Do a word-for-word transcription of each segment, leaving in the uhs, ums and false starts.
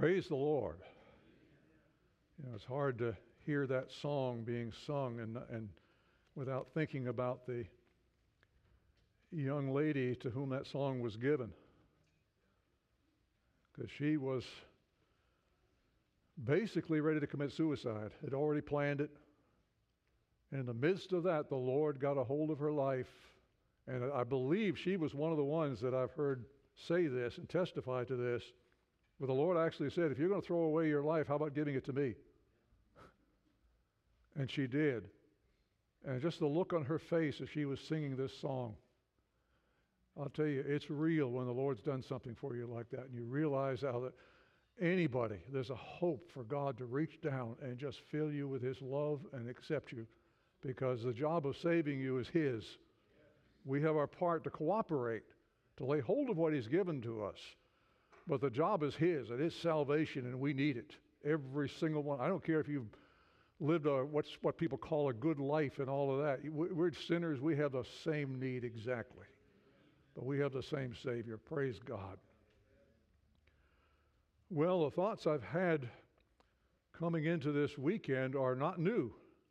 Praise the Lord. You know, it's hard to hear that song being sung and, and without thinking about the young lady to whom that song was given. Because she was basically ready to commit suicide, had already planned it. And in the midst of that, the Lord got a hold of her life. And I believe she was one of the ones that I've heard say this and testify to this. But the Lord actually said, if you're going to throw away your life, how about giving it to me? And she did. And just the look on her face as she was singing this song, I'll tell you, it's real when the Lord's done something for you like that. And you realize how that anybody, there's a hope for God to reach down and just fill you with His love and accept you, because the job of saving you is His. We have our part to cooperate, to lay hold of what He's given to us. But the job is His, and it's salvation, and we need it. Every single one. I don't care if you've lived a, what's what people call a good life and all of that. We're sinners. We have the same need exactly. But we have the same Savior. Praise God. Well, the thoughts I've had coming into this weekend are not new.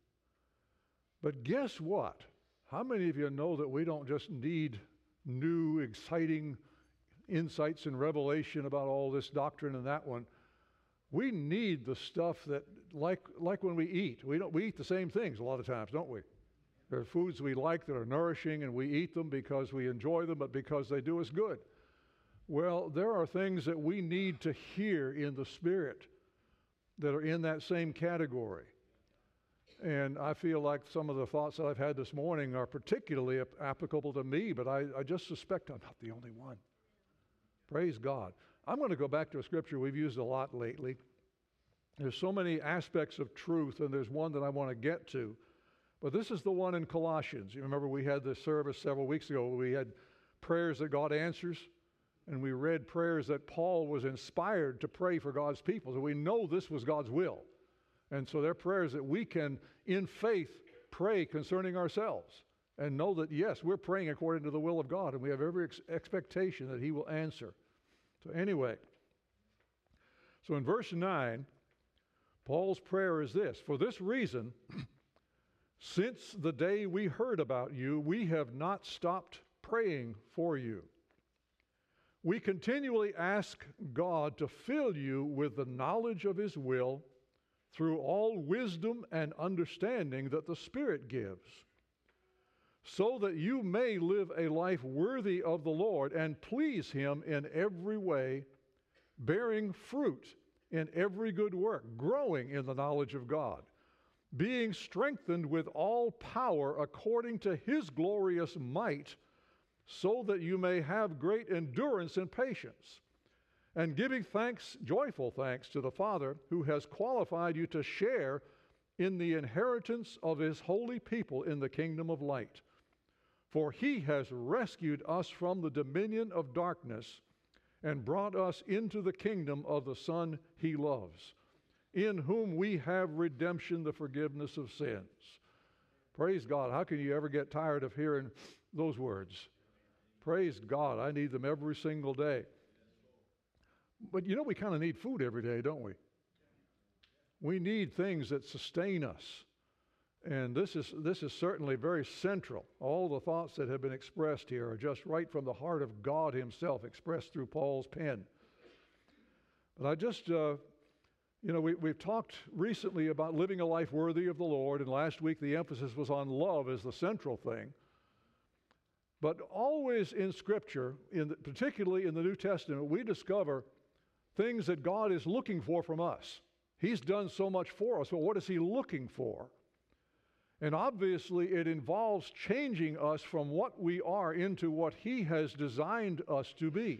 But guess what? How many of you know that we don't just need new, exciting insights and revelation about all this doctrine and that one? We need the stuff that, like like when we eat, we don't we eat the same things a lot of times, don't we? There are foods we like that are nourishing, and we eat them because we enjoy them, but because they do us good. Well, there are things that we need to hear in the Spirit that are in that same category. And I feel like some of the thoughts that I've had this morning are particularly ap- applicable to me, but I, I just suspect I'm not the only one. Praise God. I'm going to go back to a scripture we've used a lot lately. There's so many aspects of truth, and there's one that I want to get to. But this is the one in Colossians. You remember we had this service several weeks ago where we had prayers that God answers, and we read prayers that Paul was inspired to pray for God's people. So we know this was God's will. And so they're prayers that we can, in faith, pray concerning ourselves and know that, yes, we're praying according to the will of God, and we have every ex- expectation that He will answer. So anyway, so in verse nine, Paul's prayer is this: for this reason, since the day we heard about you, we have not stopped praying for you. We continually ask God to fill you with the knowledge of His will through all wisdom and understanding that the Spirit gives, so that you may live a life worthy of the Lord and please Him in every way, bearing fruit in every good work, growing in the knowledge of God, being strengthened with all power according to His glorious might, so that you may have great endurance and patience, and giving thanks, joyful thanks to the Father who has qualified you to share in the inheritance of His holy people in the kingdom of light. For He has rescued us from the dominion of darkness and brought us into the kingdom of the Son He loves, in whom we have redemption, the forgiveness of sins. Praise God. How can you ever get tired of hearing those words? Praise God. I need them every single day. But you know, we kind of need food every day, don't we? We need things that sustain us. And this is this is certainly very central. All the thoughts that have been expressed here are just right from the heart of God Himself, expressed through Paul's pen. But I just, uh, you know, we, we've talked recently about living a life worthy of the Lord, and last week the emphasis was on love as the central thing. But always in Scripture, in the, particularly in the New Testament, we discover things that God is looking for from us. He's done so much for us, but what is He looking for? And obviously it involves changing us from what we are into what He has designed us to be.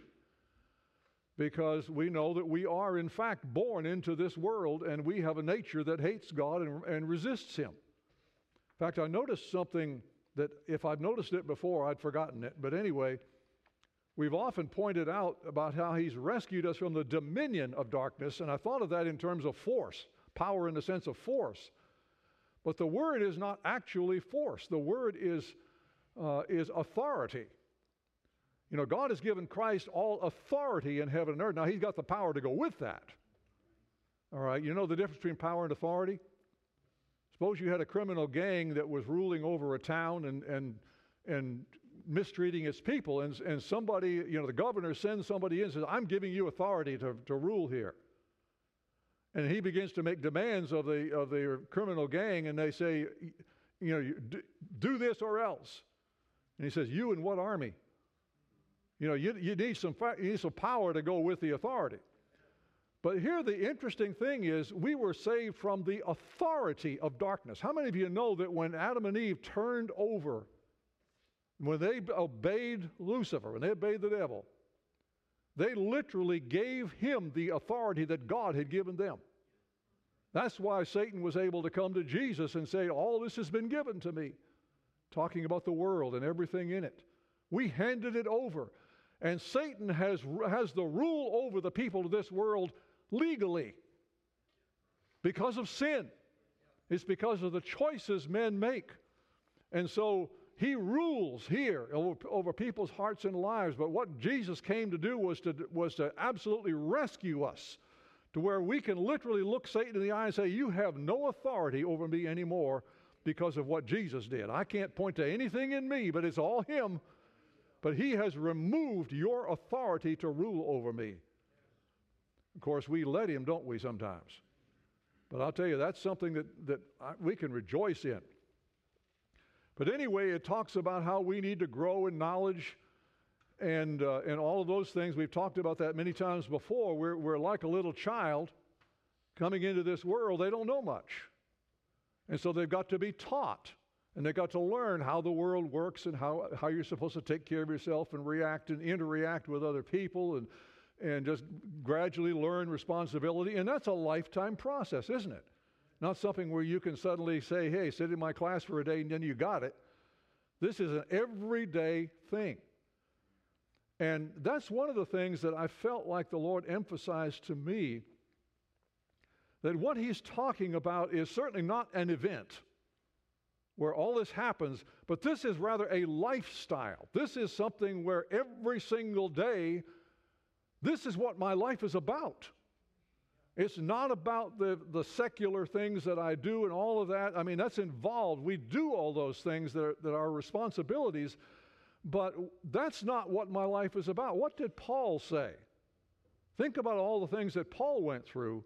Because we know that we are in fact born into this world, and we have a nature that hates God and, and resists Him. In fact, I noticed something that if I'd noticed it before, I'd forgotten it. But anyway, we've often pointed out about how He's rescued us from the dominion of darkness, and I thought of that in terms of force, power in the sense of force. But the word is not actually force. The word is, uh, is authority. You know, God has given Christ all authority in heaven and earth. Now, He's got the power to go with that. All right, you know the difference between power and authority? Suppose you had a criminal gang that was ruling over a town and and and mistreating its people, and and somebody, you know, the governor sends somebody in and says, I'm giving you authority to, to rule here. And he begins to make demands of the of the criminal gang, and they say, you know, you do, do this or else. And he says, you and what army? You know, you, you need some you need some power to go with the authority. But here the interesting thing is we were saved from the authority of darkness. How many of you know that when Adam and Eve turned over, when they obeyed Lucifer, when they obeyed the devil, they literally gave him the authority that God had given them. That's why Satan was able to come to Jesus and say, all this has been given to me, talking about the world and everything in it. We handed it over. And Satan has, has the rule over the people of this world legally because of sin. It's because of the choices men make. And so he rules here over, over people's hearts and lives. But what Jesus came to do was to, was to absolutely rescue us to where we can literally look Satan in the eye and say, you have no authority over me anymore because of what Jesus did. I can't point to anything in me, but it's all him. But he has removed your authority to rule over me. Of course, we let him, don't we, sometimes? But I'll tell you, that's something that, that I, we can rejoice in. But anyway, it talks about how we need to grow in knowledge and, uh, and all of those things. We've talked about that many times before. We're, we're like a little child coming into this world. They don't know much. And so they've got to be taught. And they've got to learn how the world works and how, how you're supposed to take care of yourself and react and interact with other people and, and just gradually learn responsibility. And that's a lifetime process, isn't it? Not something where you can suddenly say, hey, sit in my class for a day and then you got it. This is an everyday thing. And that's one of the things that I felt like the Lord emphasized to me, that what he's talking about is certainly not an event where all this happens, but this is rather a lifestyle. This is something where every single day, this is what my life is about. It's not about the, the secular things that I do and all of that. I mean, that's involved. We do all those things that are, that are responsibilities, but that's not what my life is about. What did Paul say? Think about all the things that Paul went through,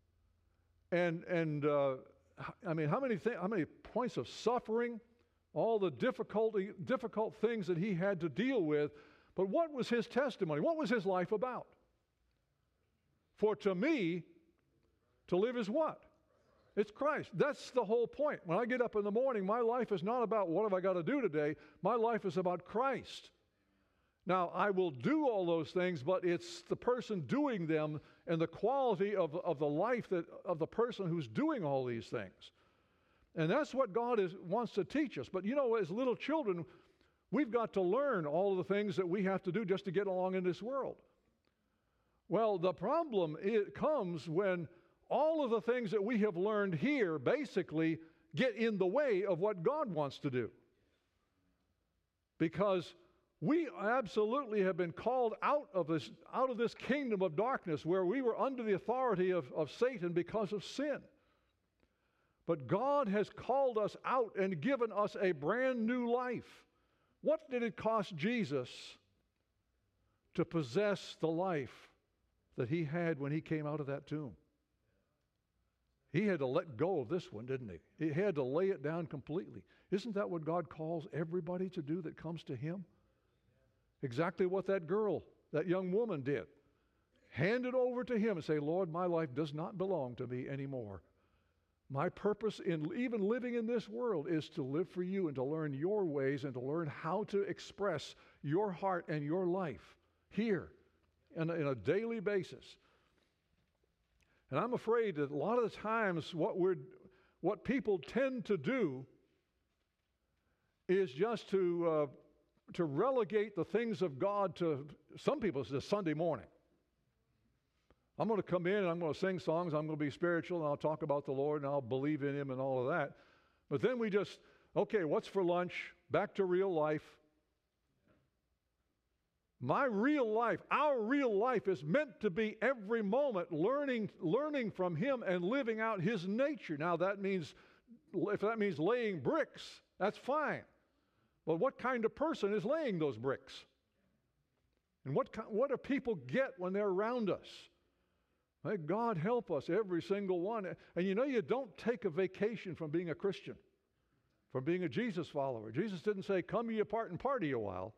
and and uh, I mean, how many th- how many points of suffering, all the difficulty, difficult things that he had to deal with. But what was his testimony? What was his life about? For to me, to live is what? It's Christ. That's the whole point. When I get up in the morning, my life is not about what have I got to do today. My life is about Christ. Now, I will do all those things, but it's the person doing them and the quality of, of the life that, of the person who's doing all these things. And that's what God is, wants to teach us. But you know, as little children, we've got to learn all of the things that we have to do just to get along in this world. Well, the problem it comes when all of the things that we have learned here basically get in the way of what God wants to do. Because we absolutely have been called out of this, out of this kingdom of darkness where we were under the authority of, of Satan because of sin. But God has called us out and given us a brand new life. What did it cost Jesus to possess the life that he had when he came out of that tomb? He had to let go of this one, didn't he? He had to lay it down completely. Isn't that what God calls everybody to do that comes to him? Exactly what that girl, that young woman did. Hand it over to him and say, Lord, my life does not belong to me anymore. My purpose in even living in this world is to live for you and to learn your ways and to learn how to express your heart and your life here in a, in a daily basis. And I'm afraid that a lot of the times what we're, what people tend to do is just to uh, to relegate the things of God to, some people it's just Sunday morning. I'm going to come in and I'm going to sing songs, I'm going to be spiritual, and I'll talk about the Lord, and I'll believe in him and all of that. But then we just, okay, what's for lunch? Back to real life. My real life, our real life is meant to be every moment learning, learning from Him and living out His nature. Now that means, if that means laying bricks, that's fine. But what kind of person is laying those bricks? And what, what do people get when they're around us? May God help us, every single one. And you know, you don't take a vacation from being a Christian, from being a Jesus follower. Jesus didn't say, come ye apart and party a while.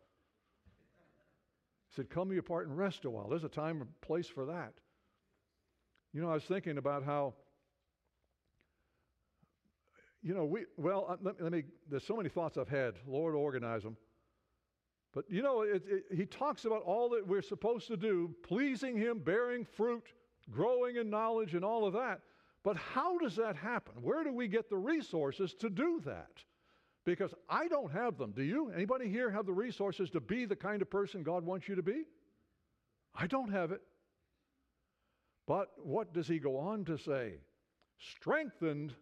He said, come ye apart and rest a while. There's a time and place for that. You know, I was thinking about how, you know, we, well, let, let me, there's so many thoughts I've had. Lord, organize them. But, you know, it, it, he talks about all that we're supposed to do, pleasing Him, bearing fruit, growing in knowledge, and all of that. But how does that happen? Where do we get the resources to do that? Because I don't have them. Do you? Anybody here have the resources to be the kind of person God wants you to be? I don't have it. But what does he go on to say? Strengthened,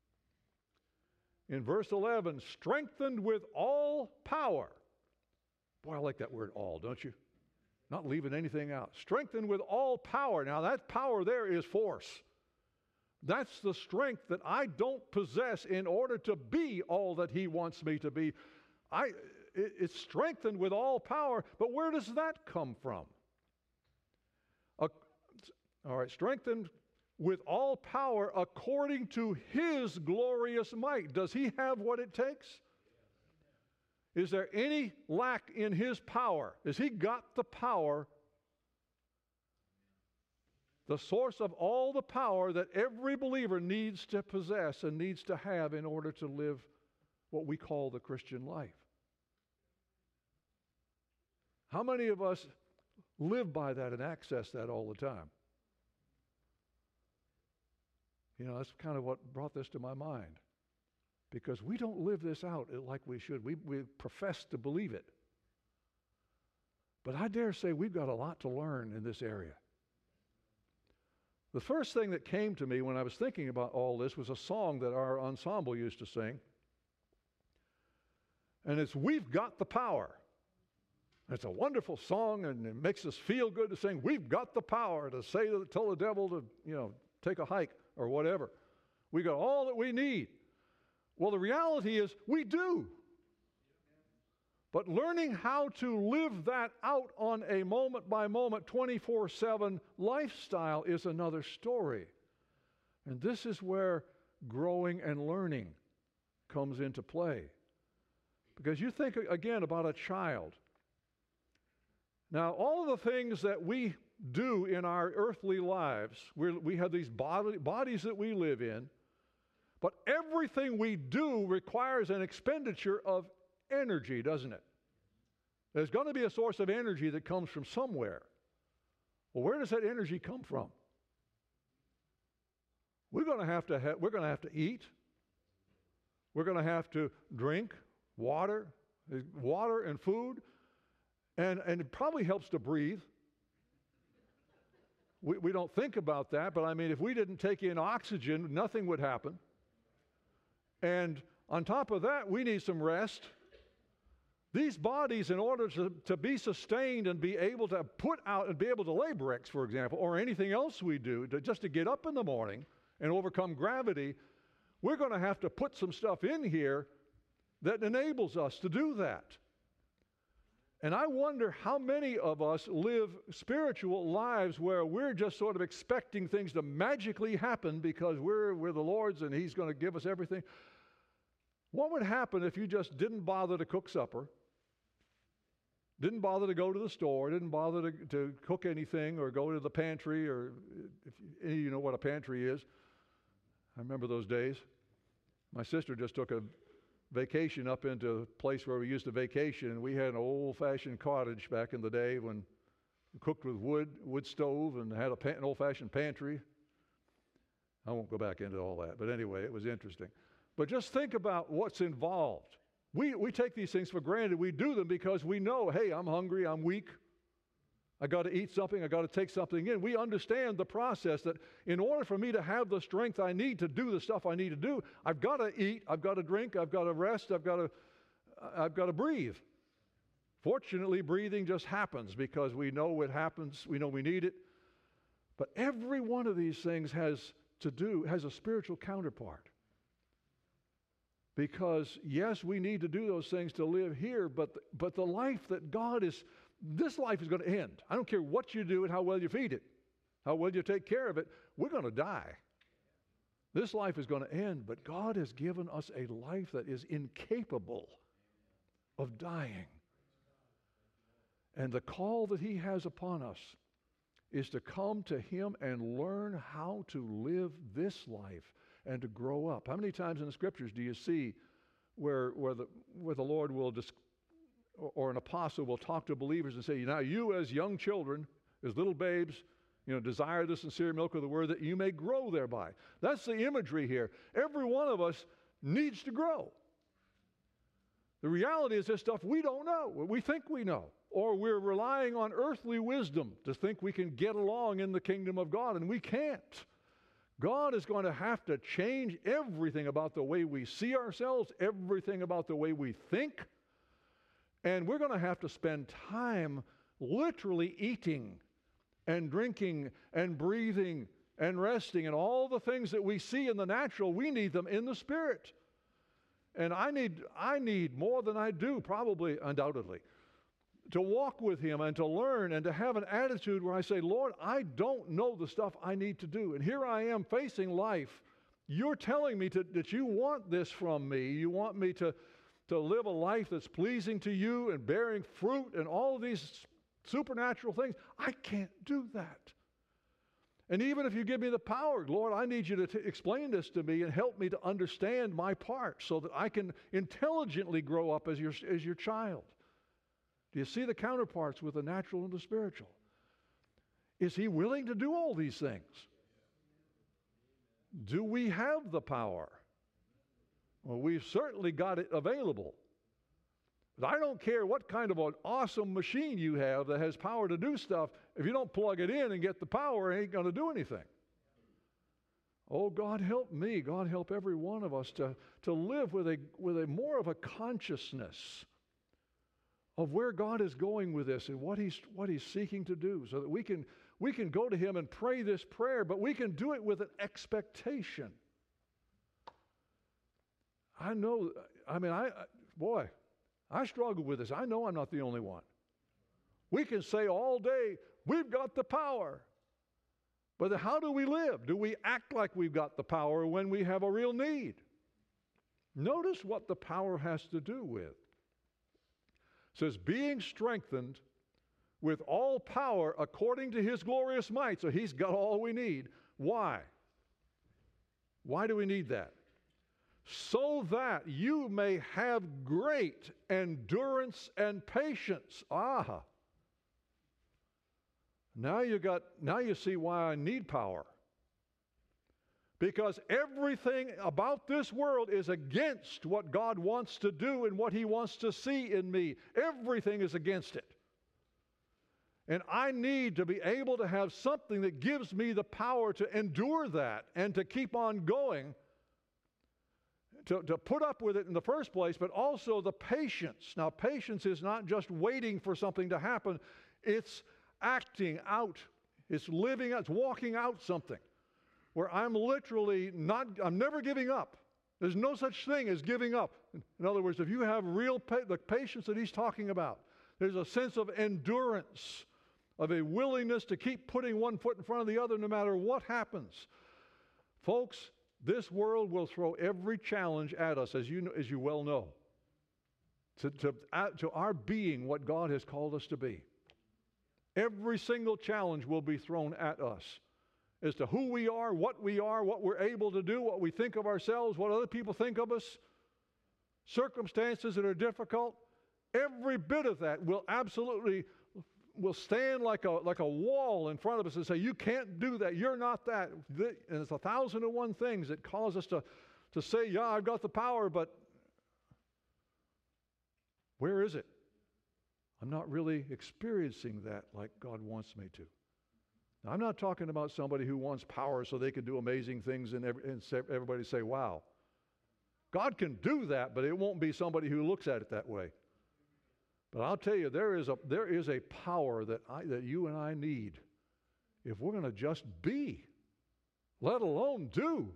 in verse eleven, strengthened with all power. Boy, I like that word all, don't you? Not leaving anything out. Strengthened with all power. Now that power there is force. That's the strength that I don't possess in order to be all that He wants me to be. I, it, it's strengthened with all power, but where does that come from? Uh, all right, strengthened with all power according to His glorious might. Does He have what it takes? Is there any lack in His power? Has He got the power, the source of all the power that every believer needs to possess and needs to have in order to live what we call the Christian life? How many of us live by that and access that all the time? You know, that's kind of what brought this to my mind. Because we don't live this out like we should. We, we profess to believe it. But I dare say we've got a lot to learn in this area. The first thing that came to me when I was thinking about all this was a song that our ensemble used to sing. And it's, We've Got the Power. It's a wonderful song, and it makes us feel good to sing, we've got the power to say to tell the devil to, you know, take a hike or whatever. We got all that we need. Well, the reality is we do. But learning how to live that out on a moment-by-moment, twenty-four seven lifestyle is another story. And this is where growing and learning comes into play. Because you think, again, about a child. Now, all of the things that we do in our earthly lives, we're, we have these body, bodies that we live in, but everything we do requires an expenditure of energy, doesn't it? There's going to be a source of energy that comes from somewhere. Well, where does that energy come from? We're going to have to ha- we're going to have to eat. We're going to have to drink water, water and food, and and it probably helps to breathe. We we don't think about that, but I mean, if we didn't take in oxygen, nothing would happen. And on top of that, we need some rest. These bodies, in order to, to be sustained and be able to put out and be able to lay bricks, for example, or anything else we do, to, just to get up in the morning and overcome gravity, we're going to have to put some stuff in here that enables us to do that. And I wonder how many of us live spiritual lives where we're just sort of expecting things to magically happen because we're, we're the Lord's and He's going to give us everything. What would happen if you just didn't bother to cook supper, didn't bother to go to the store, didn't bother to, to cook anything or go to the pantry, or if any of you know what a pantry is? I remember those days. My sister just took a vacation up into a place where we used to vacation, and we had an old-fashioned cottage back in the day when we cooked with wood, wood stove, and had a pan, an old-fashioned pantry. I won't go back into all that, but anyway, it was interesting. But just think about what's involved. We, we take these things for granted. We do them because we know, hey, I'm hungry, I'm weak. I got to eat something, I got to take something in. We understand the process that in order for me to have the strength I need to do the stuff I need to do, I've got to eat, I've got to drink, I've got to rest, I've got to, I've got to breathe Fortunately, breathing just happens because we know it happens, we know we need it. But every one of these things has to do, has a spiritual counterpart. Because, yes, we need to do those things to live here, but, but the life that God is, this life is going to end. I don't care what you do and how well you feed it, how well you take care of it, we're going to die. This life is going to end, but God has given us a life that is incapable of dying. And the call that He has upon us is to come to Him and learn how to live this life and to grow up. How many times in the Scriptures do you see where, where, the, where the Lord will, dis- or, or an apostle will talk to believers and say, now you as young children, as little babes, you know, desire the sincere milk of the word that you may grow thereby. That's the imagery here. Every one of us needs to grow. The reality is this stuff we don't know. We think we know. Or we're relying on earthly wisdom to think we can get along in the kingdom of God, and we can't. God is going to have to change everything about the way we see ourselves, everything about the way we think, and we're going to have to spend time literally eating and drinking and breathing and resting, and all the things that we see in the natural, we need them in the Spirit. And I need, I need more than I do, probably, undoubtedly, to walk with Him and to learn and to have an attitude where I say, Lord, I don't know the stuff I need to do. And here I am facing life. You're telling me to, that you want this from me. You want me to, to live a life that's pleasing to you and bearing fruit and all of these supernatural things. I can't do that. And even if you give me the power, Lord, I need you to t- explain this to me and help me to understand my part so that I can intelligently grow up as your, as your child. Do you see the counterparts with the natural and the spiritual? Is He willing to do all these things? Do we have the power? Well, we've certainly got it available. But I don't care what kind of an awesome machine you have that has power to do stuff. If you don't plug it in and get the power, it ain't going to do anything. Oh, God help me. God help every one of us to, to live with a, with a more of a consciousness of where God is going with this and what He's, what He's seeking to do, so that we can, we can go to Him and pray this prayer, but we can do it with an expectation. I know, I mean, I, I boy, I struggle with this. I know I'm not the only one. We can say all day, we've got the power. But how do we live? Do we act like we've got the power when we have a real need? Notice what the power has to do with. It says, being strengthened with all power according to His glorious might. So He's got all we need. Why? Why do we need that? So that you may have great endurance and patience. Ah. Now you got, now you see why I need power. Because everything about this world is against what God wants to do and what He wants to see in me. Everything is against it. And I need to be able to have something that gives me the power to endure that and to keep on going, to, to put up with it in the first place, but also the patience. Now, patience is not just waiting for something to happen. It's acting out. It's living out. It's walking out something. Where I'm literally not, I'm never giving up. There's no such thing as giving up. In other words, if you have real, pa- the patience that he's talking about, there's a sense of endurance, of a willingness to keep putting one foot in front of the other no matter what happens. Folks, this world will throw every challenge at us, as you, know, as you well know, to, to, to our being what God has called us to be. Every single challenge will be thrown at us as to who we are, what we are, what we're able to do, what we think of ourselves, what other people think of us, circumstances that are difficult. Every bit of that will absolutely will stand like a like a wall in front of us and say, you can't do that, you're not that. And it's a thousand and one things that cause us to, to say, yeah, I've got the power, but where is it? I'm not really experiencing that like God wants me to. Now, I'm not talking about somebody who wants power so they can do amazing things and, every, and everybody say, wow. God can do that, but it won't be somebody who looks at it that way. But I'll tell you, there is a, there is a power that, I, that you and I need if we're going to just be, let alone do.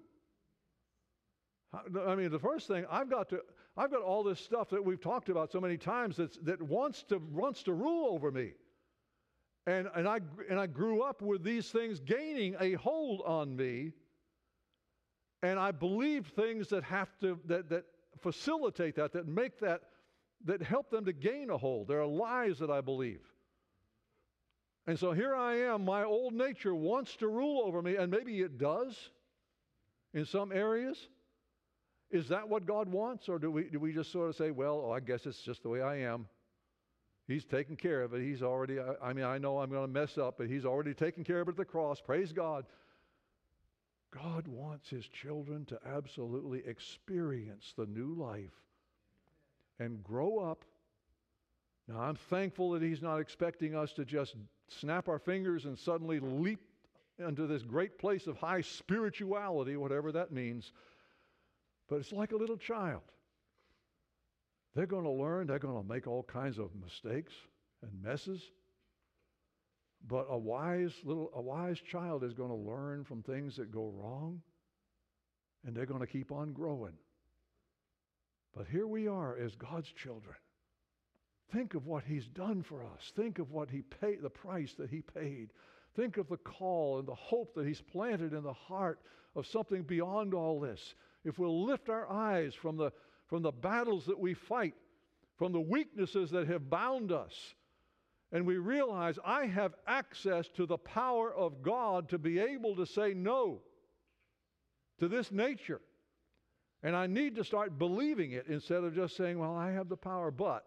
I mean, the first thing, I've got to, I've got all this stuff that we've talked about so many times that's, that wants to, wants to rule over me. And, and, I, and I grew up with these things gaining a hold on me. And I believe things that have to, that, that facilitate that, that make that, that help them to gain a hold. There are lies that I believe. And so here I am, my old nature wants to rule over me, and maybe it does in some areas. Is that what God wants, or do we, do we just sort of say, well, oh, I guess it's just the way I am. He's taken care of it. He's already, I, I mean, I know I'm going to mess up, but He's already taken care of it at the cross. Praise God. God wants His children to absolutely experience the new life and grow up. Now, I'm thankful that He's not expecting us to just snap our fingers and suddenly leap into this great place of high spirituality, whatever that means. But it's like a little child. They're going to learn. They're going to make all kinds of mistakes and messes. But a wise little, a wise child is going to learn from things that go wrong, and they're going to keep on growing. But here we are as God's children. Think of what He's done for us. Think of what He paid, the price that He paid. Think of the call and the hope that He's planted in the heart of something beyond all this. If we'll lift our eyes from the, from the battles that we fight, from the weaknesses that have bound us, and we realize I have access to the power of God to be able to say no to this nature. And I need to start believing it instead of just saying, well, I have the power, but.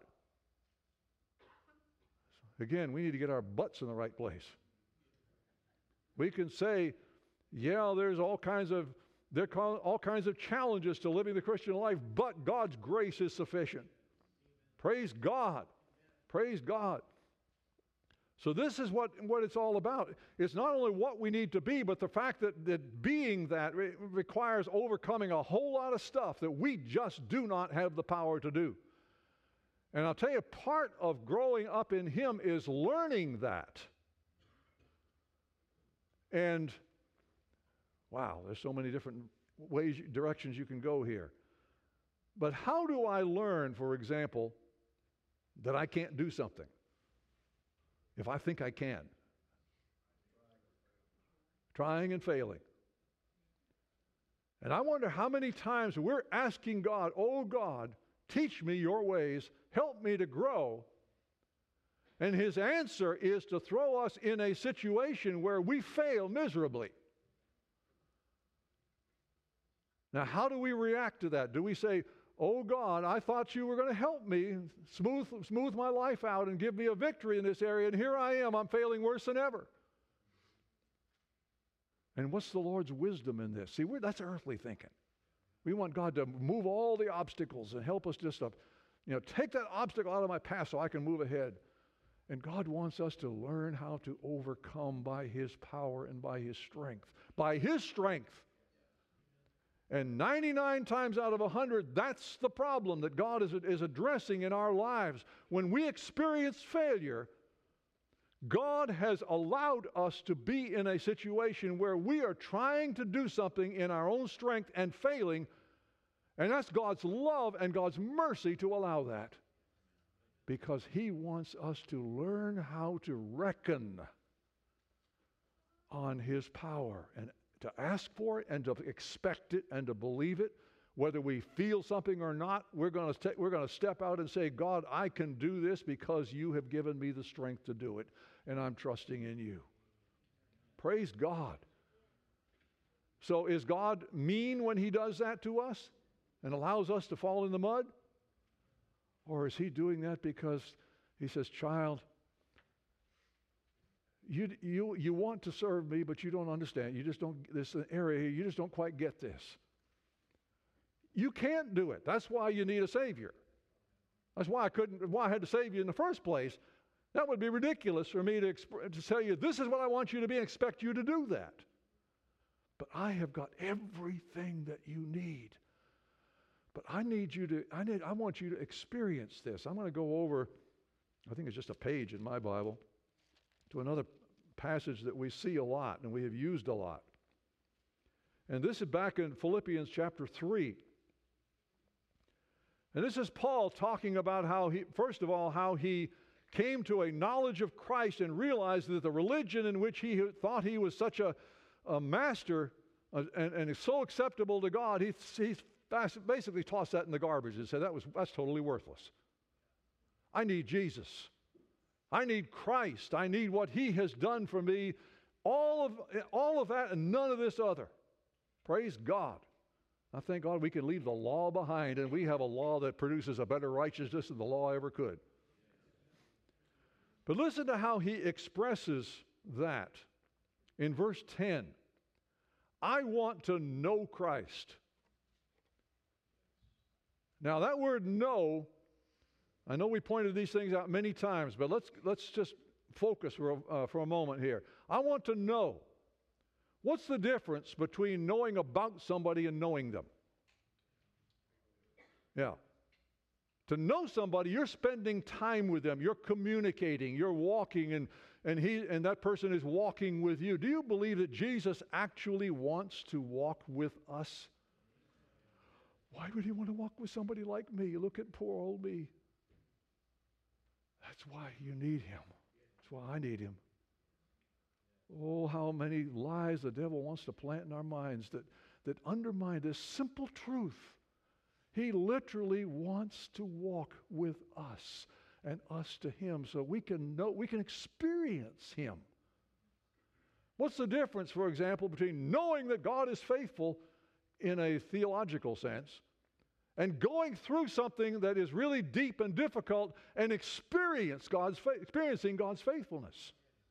Again, we need to get our butts in the right place. We can say, yeah, there's all kinds of there are all kinds of challenges to living the Christian life, but God's grace is sufficient. Praise God. Praise God. So this is what, what it's all about. It's not only what we need to be, but the fact that, that being that re- requires overcoming a whole lot of stuff that we just do not have the power to do. And I'll tell you, part of growing up in Him is learning that. And, wow, there's so many different ways, directions you can go here. But how do I learn, for example, that I can't do something if I think I can? Trying and failing. And I wonder how many times we're asking God, oh God, teach me your ways, help me to grow. And His answer is to throw us in a situation where we fail miserably. Now, how do we react to that? Do we say, oh God, I thought you were going to help me, smooth, smooth my life out and give me a victory in this area, and here I am, I'm failing worse than ever. And what's the Lord's wisdom in this? See, we're, that's earthly thinking. We want God to move all the obstacles and help us just to, you know, take that obstacle out of my path so I can move ahead. And God wants us to learn how to overcome by His power and by His strength. By His strength. And ninety-nine times out of one hundred, that's the problem that God is, is addressing in our lives. When we experience failure, God has allowed us to be in a situation where we are trying to do something in our own strength and failing, and that's God's love and God's mercy to allow that. Because He wants us to learn how to reckon on His power and to ask for it and to expect it and to believe it. Whether we feel something or not, we're going to we're going to step out and say, God, I can do this because you have given me the strength to do it, and I'm trusting in you. Praise God. So is God mean when He does that to us and allows us to fall in the mud? Or is He doing that because He says, child, you, you, you want to serve me, but you don't understand. You just don't, this is an area here, you just don't quite get this. You can't do it. That's why you need a Savior. That's why I couldn't, why I had to save you in the first place. That would be ridiculous for me to, exp- to tell you, this is what I want you to be and expect you to do that. But I have got everything that you need. But I need you to, I need, I want you to experience this. I'm going to go over I think it's just a page in my Bible, to another passage that we see a lot and we have used a lot. And this is back in Philippians chapter three. And this is Paul talking about how he, first of all, how he came to a knowledge of Christ and realized that the religion in which he thought he was such a, a master uh, and, and is so acceptable to God, he, he basically tossed that in the garbage and said, that was, that's totally worthless. I need Jesus. I need Christ. I need what he has done for me. All of, all of that and none of this other. Praise God. I thank God we can leave the law behind, and we have a law that produces a better righteousness than the law ever could. But listen to how he expresses that in verse ten. I want to know Christ. Now that word know, I know we pointed these things out many times, but let's, let's just focus for a, uh, for a moment here. I want to know. What's the difference between knowing about somebody and knowing them? Yeah. To know somebody, you're spending time with them. You're communicating. You're walking, and, and, he, and that person is walking with you. Do you believe that Jesus actually wants to walk with us? Why would he want to walk with somebody like me? Look at poor old me. That's why you need him. That's why I need him. Oh, how many lies the devil wants to plant in our minds that, that undermine this simple truth. He literally wants to walk with us and us to him so we can know, we can experience him. What's the difference, for example, between knowing that God is faithful in a theological sense and going through something that is really deep and difficult and experience God's fa- experiencing God's faithfulness?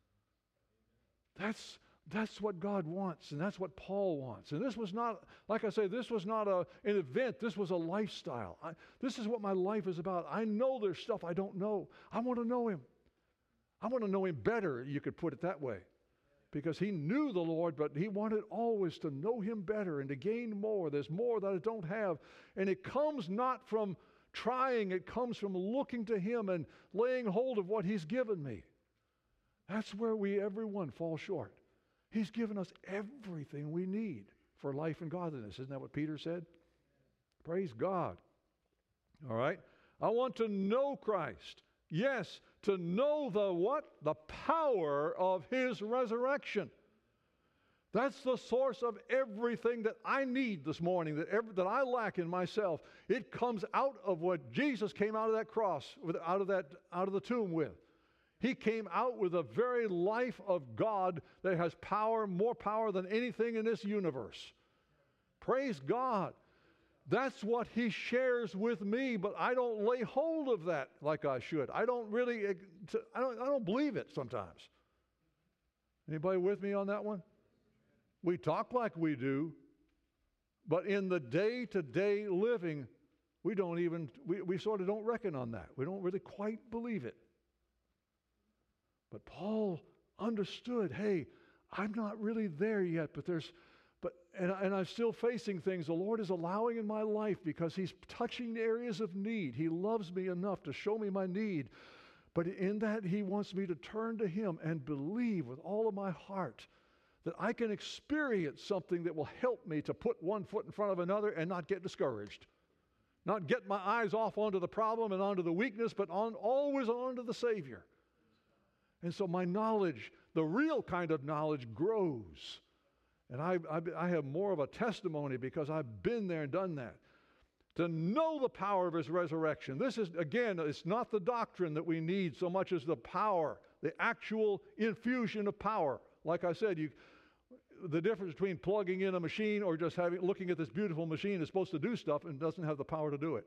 That's, that's what God wants, and that's what Paul wants. And this was not, like I say, this was not a, an event. This was a lifestyle. I, this is what my life is about. I know there's stuff I don't know. I want to know him. I want to know him better, you could put it that way. Because he knew the Lord, but he wanted always to know him better and to gain more. There's more that I don't have. And it comes not from trying. It comes from looking to him and laying hold of what he's given me. That's where we, everyone, fall short. He's given us everything we need for life and godliness. Isn't that what Peter said? Praise God. All right. I want to know Christ. Yes, to know the what? The power of his resurrection. That's the source of everything that I need this morning, that, every, that I lack in myself. It comes out of what Jesus came out of that cross, with, out of that, out of the tomb with. He came out with the very life of God that has power, more power than anything in this universe. Praise God. That's what he shares with me, but I don't lay hold of that like I should. I don't really, I don't, I don't believe it sometimes. Anybody with me on that one? We talk like we do, but in the day-to-day living, we don't even, we, we sort of don't reckon on that. We don't really quite believe it. But Paul understood, hey, I'm not really there yet, but there's, but and, and I'm still facing things the Lord is allowing in my life because he's touching areas of need. He loves me enough to show me my need. But in that, he wants me to turn to him and believe with all of my heart that I can experience something that will help me to put one foot in front of another and not get discouraged. Not get my eyes off onto the problem and onto the weakness, but on always onto the Savior. And so my knowledge, the real kind of knowledge, grows. And I, I, I have more of a testimony because I've been there and done that. To know the power of his resurrection. This is, again, it's not the doctrine that we need so much as the power, the actual infusion of power. Like I said, you, the difference between plugging in a machine or just having looking at this beautiful machine is supposed to do stuff and doesn't have the power to do it.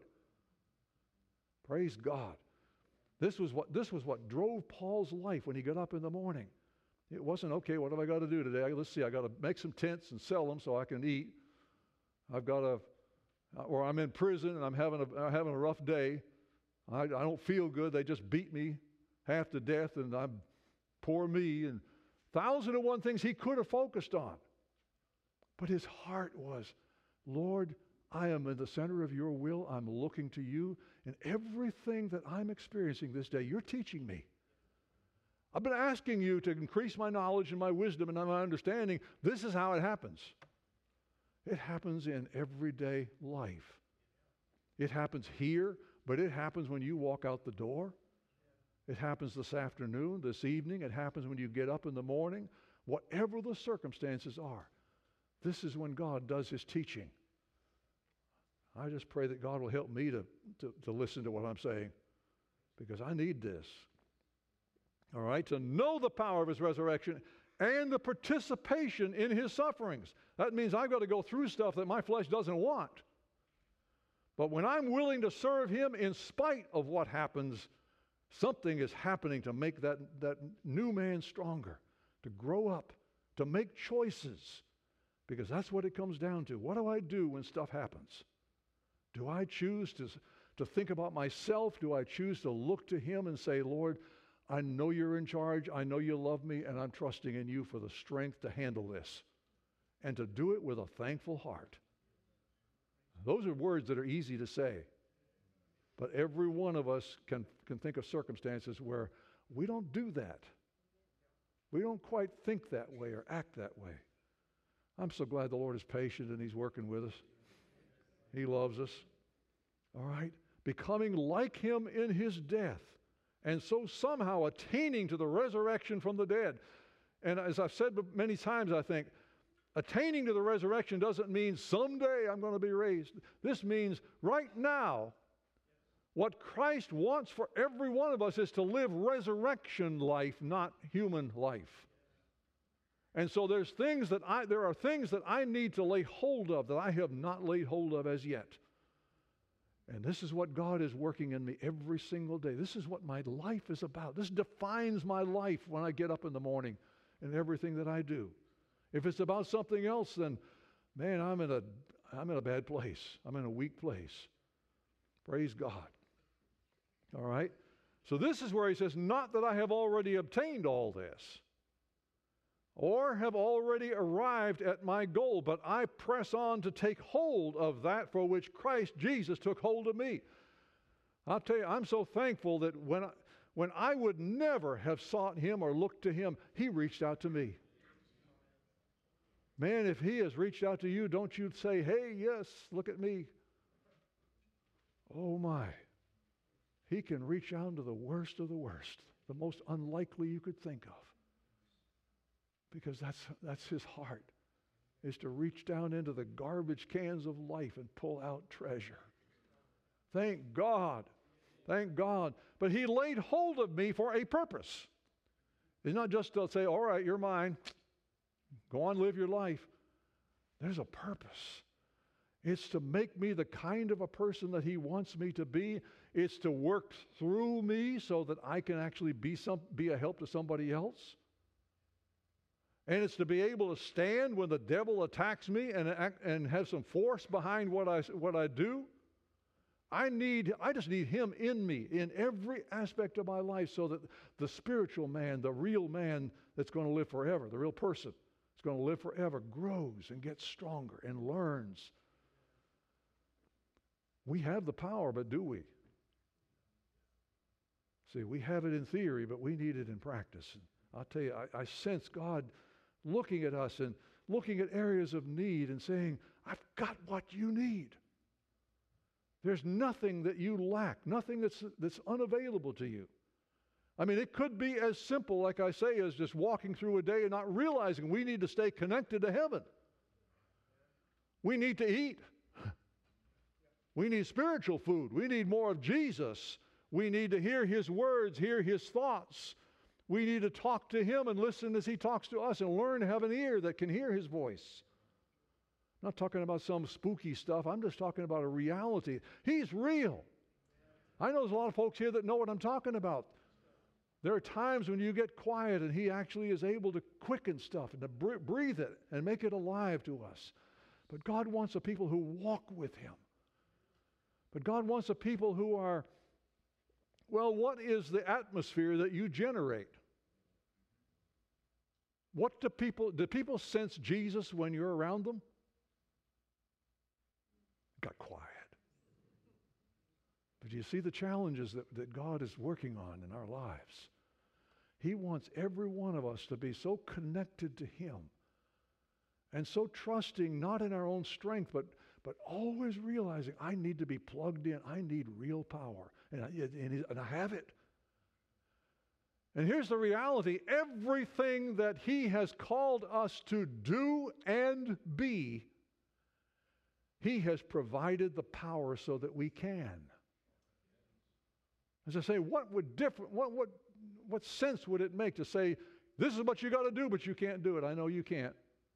Praise God. This was what this was what drove Paul's life when he got up in the morning. It wasn't, okay, what have I got to do today? Let's see, I got to make some tents and sell them so I can eat. I've got to, or I'm in prison and I'm having a I'm having a rough day. I, I don't feel good. They just beat me half to death, and I'm poor me, and thousand and one things he could have focused on. But his heart was, Lord, I am in the center of your will. I'm looking to you. And everything that I'm experiencing this day, you're teaching me. I've been asking you to increase my knowledge and my wisdom and my understanding. This is how it happens. It happens in everyday life. It happens here, but it happens when you walk out the door. It happens this afternoon, this evening. It happens when you get up in the morning. Whatever the circumstances are, this is when God does His teaching. I just pray that God will help me to, to, to listen to what I'm saying, because I need this. All right, to know the power of His resurrection and the participation in His sufferings. That means I've got to go through stuff that my flesh doesn't want. But when I'm willing to serve Him in spite of what happens, something is happening to make that, that new man stronger, to grow up, to make choices, because that's what it comes down to. What do I do when stuff happens? Do I choose to, to think about myself? Do I choose to look to Him and say, Lord, I know you're in charge. I know you love me, and I'm trusting in you for the strength to handle this and to do it with a thankful heart. Those are words that are easy to say, but every one of us can, can think of circumstances where we don't do that. We don't quite think that way or act that way. I'm so glad the Lord is patient and He's working with us. He loves us. All right? Becoming like Him in His death, and so somehow attaining to the resurrection from the dead. And as I've said many times, I think, attaining to the resurrection doesn't mean someday I'm going to be raised. This means right now, what Christ wants for every one of us is to live resurrection life, not human life. And so there's things that I, there are things that I need to lay hold of that I have not laid hold of as yet. And this is what God is working in me every single day. This is what my life is about. This defines my life when I get up in the morning and everything that I do. If it's about something else, then, man, I'm in a, I'm in a bad place. I'm in a weak place. Praise God. All right? So this is where he says, not that I have already obtained all this, or have already arrived at my goal, but I press on to take hold of that for which Christ Jesus took hold of me. I'll tell you, I'm so thankful that when I, when I would never have sought Him or looked to Him, He reached out to me. Man, if He has reached out to you, don't you say, hey, yes, look at me. Oh my. He can reach out to the worst of the worst, the most unlikely you could think of. Because that's, that's His heart, is to reach down into the garbage cans of life and pull out treasure. Thank God. Thank God. But He laid hold of me for a purpose. It's not just to say, all right, you're mine. Go on, live your life. There's a purpose. It's to make me the kind of a person that He wants me to be. It's to work through me so that I can actually be some, be a help to somebody else. And it's to be able to stand when the devil attacks me and, and have some force behind what I, what I do. I need, I just need Him in me in every aspect of my life so that the spiritual man, the real man that's going to live forever, the real person that's going to live forever, grows and gets stronger and learns. We have the power, but do we? See, we have it in theory, but we need it in practice. And I'll tell you, I, I sense God looking at us and looking at areas of need and saying, I've got what you need. There's nothing that you lack, nothing that's, that's unavailable to you. I mean, it could be as simple, like I say, as just walking through a day and not realizing we need to stay connected to heaven. We need to eat. We need spiritual food. We need more of Jesus. We need to hear His words, hear His thoughts. We need to talk to Him and listen as He talks to us and learn to have an ear that can hear His voice. I'm not talking about some spooky stuff. I'm just talking about a reality. He's real. I know there's a lot of folks here that know what I'm talking about. There are times when you get quiet and He actually is able to quicken stuff and to breathe it and make it alive to us. But God wants a people who walk with Him. But God wants a people who are, well, what is the atmosphere that you generate? What do people, do people sense Jesus when you're around them? But you see the challenges that, that God is working on in our lives. He wants every one of us to be so connected to Him and so trusting, not in our own strength, but, but always realizing I need to be plugged in. I need real power, and I, and, and I have it. And here's the reality. Everything that He has called us to do and be, He has provided the power so that we can. As I say, what would different, what, what, what sense would it make to say, this is what you got to do, but you can't do it? I know you can't.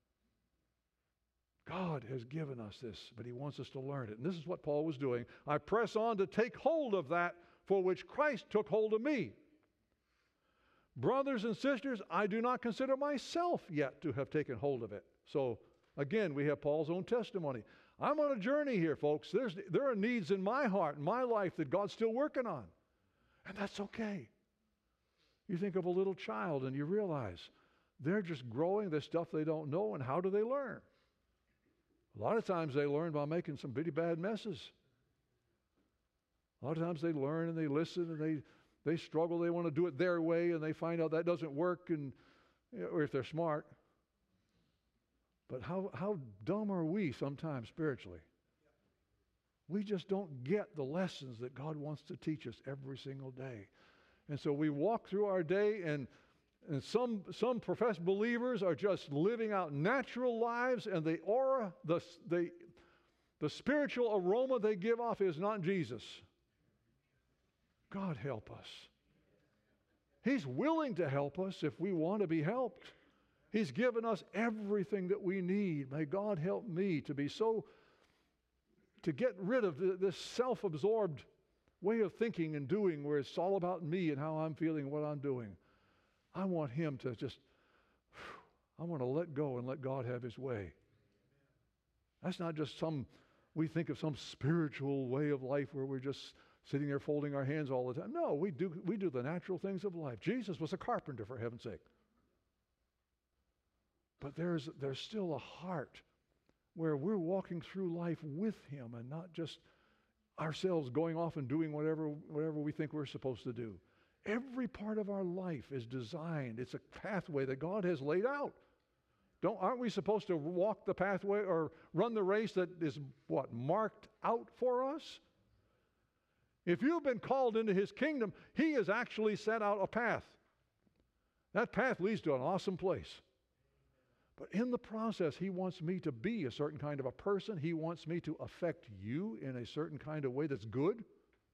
God has given us this, but He wants us to learn it. And this is what Paul was doing. I press on to take hold of that for which Christ took hold of me. Brothers and sisters, I do not consider myself yet to have taken hold of it. So, again, we have Paul's own testimony. I'm on a journey here, folks. There's, there are needs in my heart, in my life, that God's still working on. And that's okay. You think of a little child and you realize they're just growing this stuff they don't know, and how do they learn? A lot of times they learn by making some pretty bad messes. A lot of times they learn and they listen and they, they struggle. They want to do it their way, and they find out that doesn't work, and, or if they're smart. But how, how dumb are we sometimes spiritually? We just don't get the lessons that God wants to teach us every single day. And so we walk through our day, and, and some, some professed believers are just living out natural lives, and the aura, the, the, the spiritual aroma they give off is not Jesus. God help us. He's willing to help us if we want to be helped. He's given us everything that we need. May God help me to be so to get rid of this self-absorbed way of thinking and doing where it's all about me and how I'm feeling and what I'm doing. I want Him to just, I want to let go and let God have His way. That's not just some, we think of some spiritual way of life where we're just sitting there folding our hands all the time. No, we do, we do the natural things of life. Jesus was a carpenter, for heaven's sake. But there's, there's still a heart where we're walking through life with Him and not just ourselves going off and doing whatever, whatever we think we're supposed to do. Every part of our life is designed. It's a pathway that God has laid out. Don't, aren't we supposed to walk the pathway or run the race that is, what, marked out for us? If you've been called into His kingdom, He has actually set out a path. That path leads to an awesome place. But in the process, He wants me to be a certain kind of a person. He wants me to affect you in a certain kind of way that's good.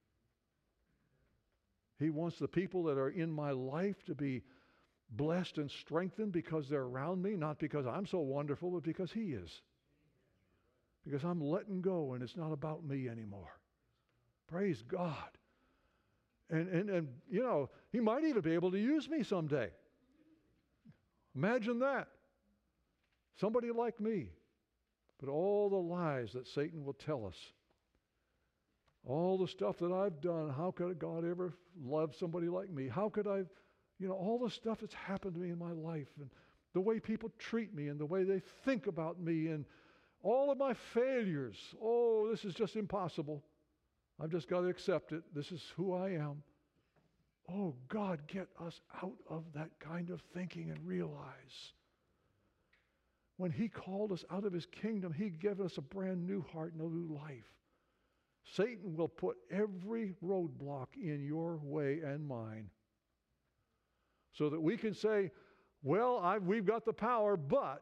He wants the people that are in my life to be blessed and strengthened because they're around me, not because I'm so wonderful, but because He is. Because I'm letting go and it's not about me anymore. Praise God. And, and, and you know, He might even be able to use me someday. Imagine that. Somebody like me. But all the lies that Satan will tell us, all the stuff that I've done, how could God ever love somebody like me? How could I, you know, all the stuff that's happened to me in my life, and the way people treat me and the way they think about me, and all of my failures. Oh, this is just impossible. I've just got to accept it. This is who I am. Oh, God, get us out of that kind of thinking and realize when He called us out of His kingdom, He gave us a brand new heart and a new life. Satan will put every roadblock in your way and mine so that we can say, well, I, we've got the power, but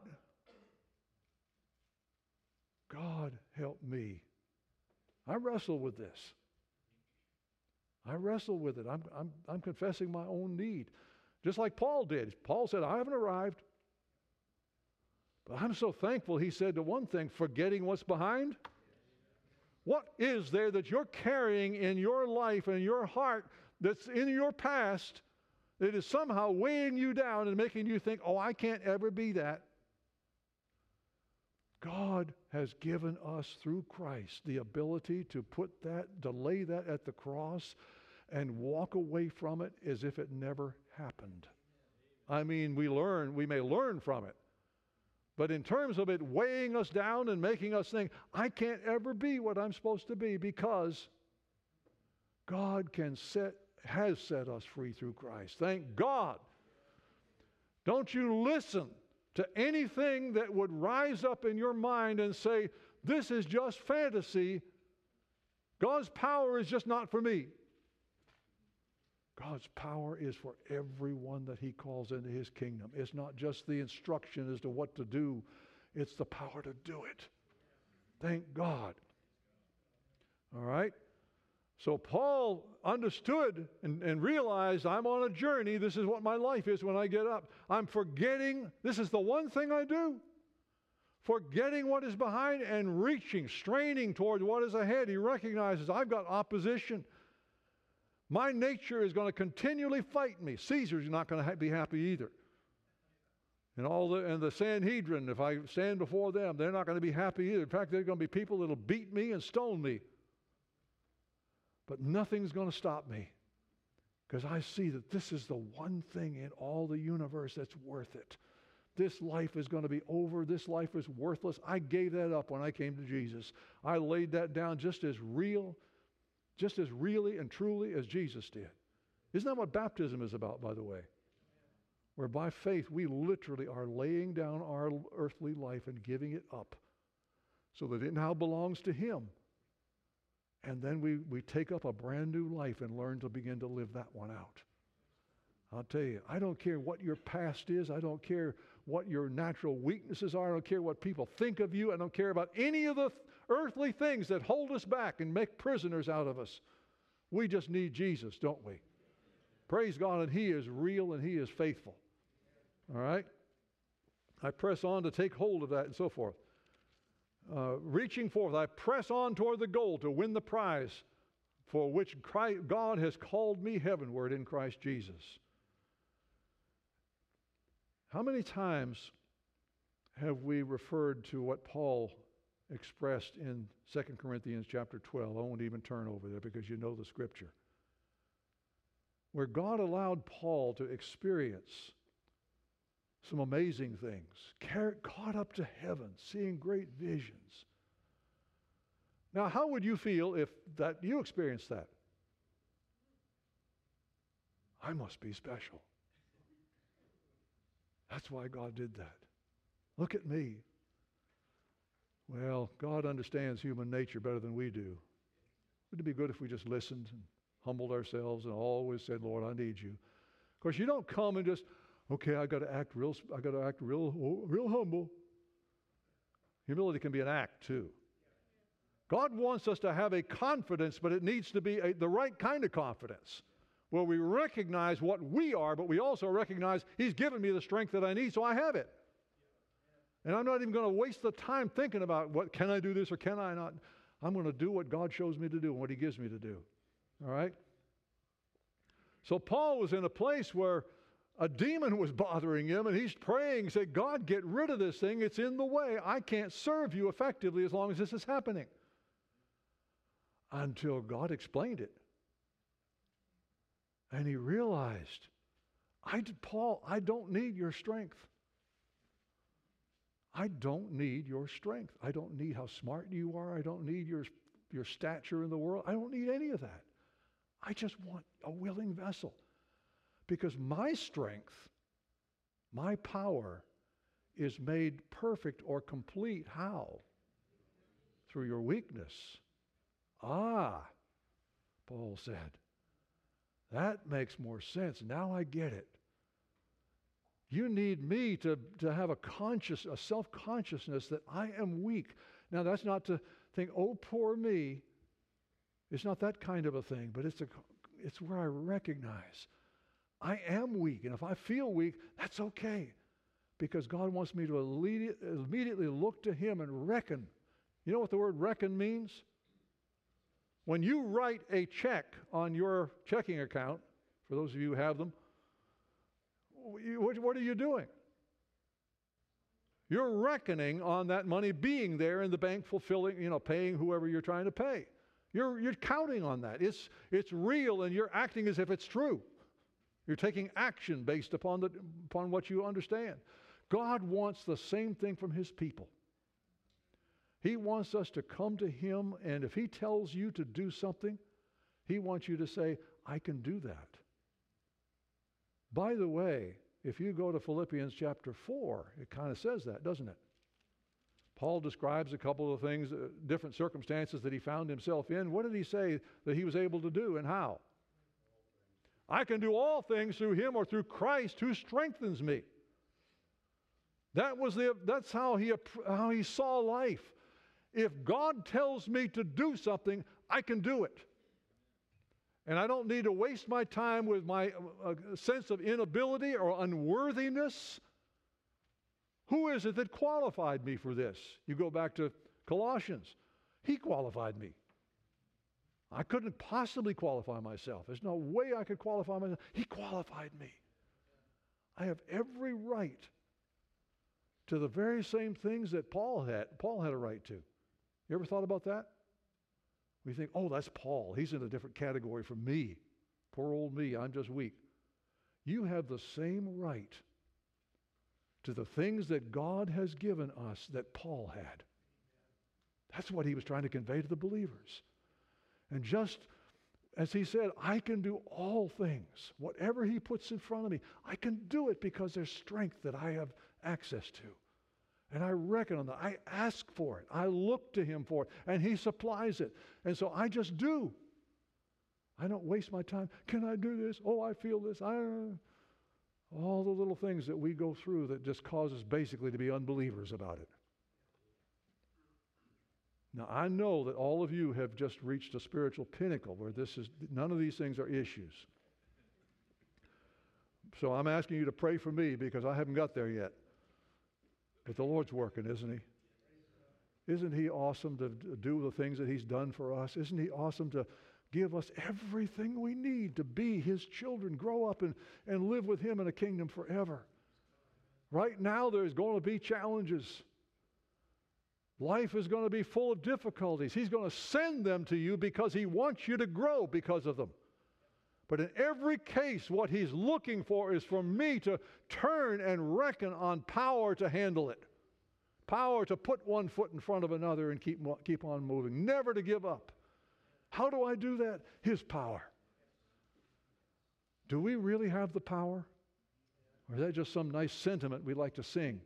God help me. I wrestle with this. I wrestle with it. I'm, I'm, I'm confessing my own need. Just like Paul did. Paul said, I haven't arrived. But I'm so thankful he said to one thing, forgetting what's behind. What is there that you're carrying in your life and your heart that's in your past that is somehow weighing you down and making you think, oh, I can't ever be that? God has given us through Christ the ability to put that, to lay that at the cross and walk away from it as if it never happened. I mean, we learn, we may learn from it. But in terms of it weighing us down and making us think, I can't ever be what I'm supposed to be because God can set, has set us free through Christ. Thank God. Don't you listen to anything that would rise up in your mind and say, this is just fantasy. God's power is just not for me. God's power is for everyone that He calls into His kingdom. It's not just the instruction as to what to do. It's the power to do it. Thank God. All right? So Paul understood and, and realized, I'm on a journey. This is what my life is when I get up. I'm forgetting. This is the one thing I do. Forgetting what is behind and reaching, straining toward what is ahead. He recognizes, I've got opposition. My nature is going to continually fight me. Caesar's not going to ha- be happy either. And all the and the Sanhedrin, if I stand before them, they're not going to be happy either. In fact, there are going to be people that'll beat me and stone me. But nothing's going to stop me, because I see that this is the one thing in all the universe that's worth it. This life is going to be over. This life is worthless. I gave that up when I came to Jesus. I laid that down just as real, just as really and truly as Jesus did. Isn't that what baptism is about, by the way? Where by faith we literally are laying down our earthly life and giving it up so that it now belongs to Him. And then we, we take up a brand new life and learn to begin to live that one out. I'll tell you, I don't care what your past is. I don't care what your natural weaknesses are. I don't care what people think of you. I don't care about any of the earthly things that hold us back and make prisoners out of us. We just need Jesus, don't we? Praise God, and He is real and He is faithful. All right? I press on to take hold of that and so forth. Uh, reaching forth, I press on toward the goal to win the prize for which Christ, God has called me heavenward in Christ Jesus. How many times have we referred to what Paul expressed in Second Corinthians chapter twelve? I won't even turn over there because you know the scripture. Where God allowed Paul to experience some amazing things, caught up to heaven, seeing great visions. Now, how would you feel if that you experienced that? I must be special. That's why God did that. Look at me. Well, God understands human nature better than we do. Wouldn't it be good if we just listened and humbled ourselves and always said, Lord, I need you? Of course, you don't come and just, okay, I got to act real. I got to act real, real humble. Humility can be an act too. God wants us to have a confidence, but it needs to be a, the right kind of confidence, where we recognize what we are, but we also recognize He's given me the strength that I need, so I have it. And I'm not even going to waste the time thinking about what can I do this or can I not. I'm going to do what God shows me to do and what He gives me to do. All right? So Paul was in a place where a demon was bothering him, and he's praying, saying, God, get rid of this thing. It's in the way. I can't serve you effectively as long as this is happening. Until God explained it. And he realized, I did, Paul, I don't need your strength. I don't need your strength. I don't need how smart you are. I don't need your, your stature in the world. I don't need any of that. I just want a willing vessel. Because my strength, my power, is made perfect or complete. How? Through your weakness. Ah, Paul said. That makes more sense. Now I get it. You need me to, to have a conscious, a self-consciousness that I am weak. Now that's not to think, oh, poor me. It's not that kind of a thing, but it's a, it's where I recognize I am weak, and if I feel weak, that's okay, because God wants me to immediately look to Him and reckon. You know what the word reckon means? When you write a check on your checking account, for those of you who have them, what are you doing? You're reckoning on that money being there in the bank, fulfilling, you know, paying whoever you're trying to pay. You're, you're counting on that. It's, it's real, and you're acting as if it's true. You're taking action based upon, the, upon what you understand. God wants the same thing from His people. He wants us to come to Him, and if He tells you to do something, He wants you to say, I can do that. By the way, if you go to Philippians chapter four, it kind of says that, doesn't it? Paul describes a couple of things, uh, different circumstances that he found himself in. What did he say that he was able to do and how? I can do all things through him or through Christ who strengthens me. That was the, that's how he, how he saw life. If God tells me to do something, I can do it. And I don't need to waste my time with my uh, sense of inability or unworthiness. Who is it that qualified me for this? You go back to Colossians. He qualified me. I couldn't possibly qualify myself. There's no way I could qualify myself. He qualified me. I have every right to the very same things that Paul had. Paul had a right to. You ever thought about that? We think, oh, that's Paul. He's in a different category from me. Poor old me, I'm just weak. You have the same right to the things that God has given us that Paul had. That's what he was trying to convey to the believers. And just as he said, I can do all things. Whatever he puts in front of me, I can do it because there's strength that I have access to. And I reckon on that. I ask for it. I look to him for it. And he supplies it. And so I just do. I don't waste my time. Can I do this? Oh, I feel this. I all the little things that we go through that just cause us basically to be unbelievers about it. Now, I know that all of you have just reached a spiritual pinnacle where this is, none of these things are issues. So I'm asking you to pray for me because I haven't got there yet. But the Lord's working, isn't he? Isn't he awesome to do the things that he's done for us? Isn't he awesome to give us everything we need to be his children, grow up and, and live with him in a kingdom forever? Right now there's going to be challenges. Life is going to be full of difficulties. He's going to send them to you because he wants you to grow because of them. But in every case, what he's looking for is for me to turn and reckon on power to handle it. Power to put one foot in front of another and keep, keep on moving. Never to give up. How do I do that? His power. Do we really have the power? Or is that just some nice sentiment we like to sing?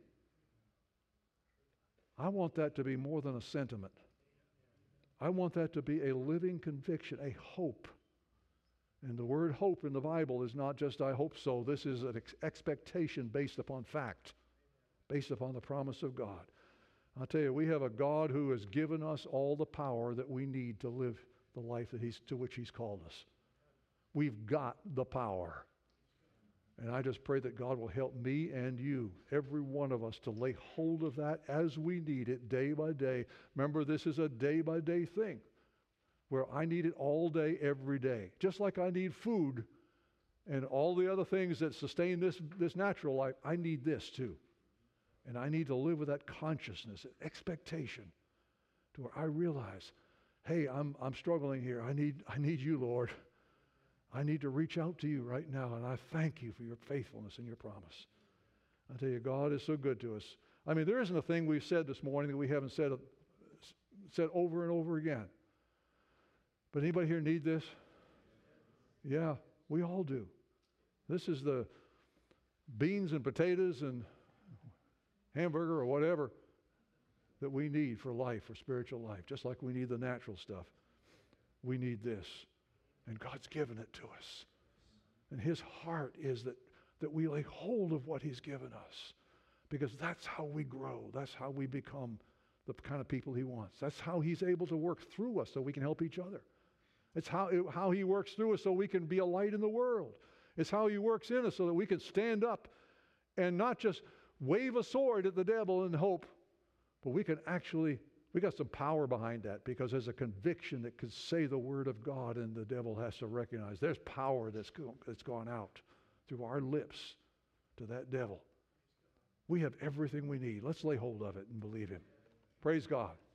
I want that to be more than a sentiment. I want that to be a living conviction, a hope. And the word hope in the Bible is not just I hope so. This is an ex- expectation based upon fact, based upon the promise of God. I'll tell you, we have a God who has given us all the power that we need to live the life that he's, to which he's called us. We've got the power. And I just pray that God will help me and you, every one of us, to lay hold of that as we need it day by day. Remember, this is a day-by-day thing where I need it all day, every day. Just like I need food and all the other things that sustain this, this natural life, I need this too. And I need to live with that consciousness, that expectation, to where I realize, hey, I'm, I'm struggling here. I need, I need you, Lord. I need to reach out to you right now, and I thank you for your faithfulness and your promise. I tell you, God is so good to us. I mean, there isn't a thing we've said this morning that we haven't said, said over and over again. But anybody here need this? Yeah, we all do. This is the beans and potatoes and hamburger or whatever that we need for life, for spiritual life, just like we need the natural stuff. We need this. And God's given it to us. And his heart is that, that we lay hold of what he's given us. Because that's how we grow. That's how we become the kind of people he wants. That's how he's able to work through us so we can help each other. It's how, it, how he works through us so we can be a light in the world. It's how he works in us so that we can stand up and not just wave a sword at the devil in hope, but we can actually, we got some power behind that because there's a conviction that could say the word of God, and the devil has to recognize there's power that's, go, that's gone out through our lips to that devil. We have everything we need. Let's lay hold of it and believe him. Praise God.